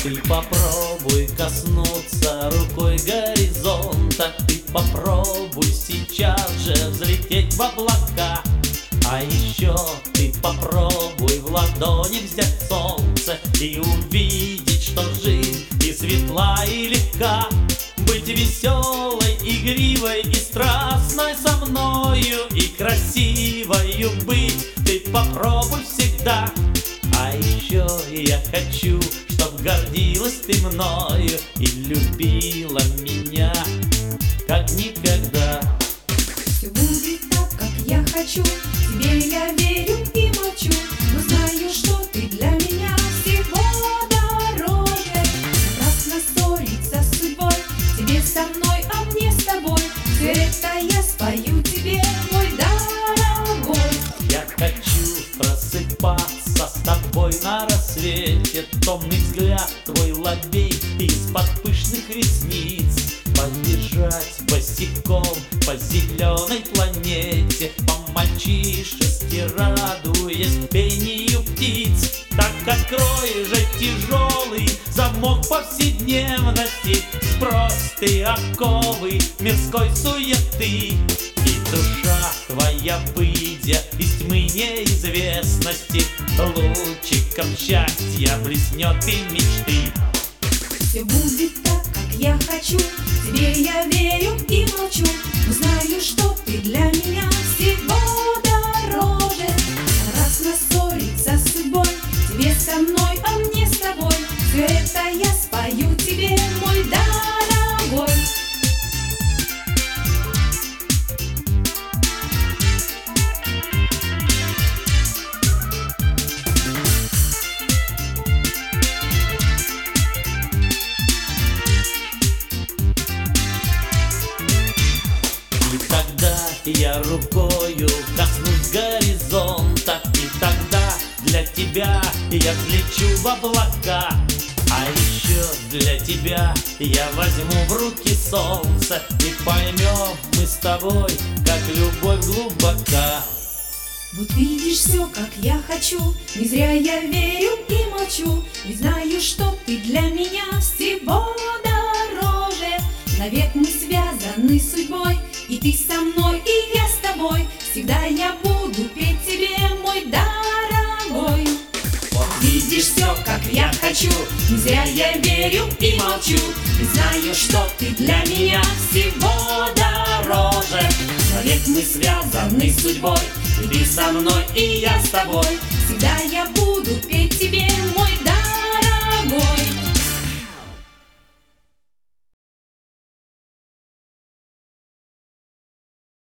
Ты попробуй коснуться рукой горизонта, ты попробуй сейчас же взлететь в облака. А еще ты попробуй в ладони взять солнце и увидеть, что жизнь и светла, и легка. Быть веселой, игривой и страстной со мною, и красивою быть ты попробуй всегда. А еще я хочу, чтоб гордилась ты мною и любила меня, как никогда. Все будет так, как я хочу, тебе я верю и молчу, но знаю, что ты для меня всего дороже. Напрасно ссориться с судьбой, тебе со мной, а мне с тобой. Все это я спою тебе, мой дорогой. Я хочу просыпаться с тобой на рассвете, томный взгляд твой лобей из-под пышных ресниц, побежать босиком по зеленой планете, по-мальчишески радуясь пению птиц. Так открой же тяжелый замок повседневности, сбрось ты оковы мирской суеты, и душа твоя, выйдя из тьмы неизвестности, лучиком счастья блеснет и мечты. Все будет так, как я хочу, тебе я верю и молчу, но знаю, что ты для меня всего дороже. Напрасно ссориться с судьбой, тебе со мной, а мне с тобой. Все это я спою тебе, мой дорогой. И тогда я рукою коснусь горизонта, и тогда для тебя я взлечу в облака. А еще для тебя я возьму в руки солнце, и поймем мы с тобой, как любовь глубока. Вот видишь все, как я хочу, не зря я верю и молчу, ведь знаю, что ты для меня всего дороже. Навек мы связаны судьбой, и ты со мной, и я с тобой. Всегда я буду петь тебе, мой дорогой. Вот видишь все, как я хочу, не зря я верю и молчу, ведь знаю, что ты для меня всего дороже. Навек мы связаны судьбой, и ты со мной, и я с тобой. Всегда я буду петь тебе,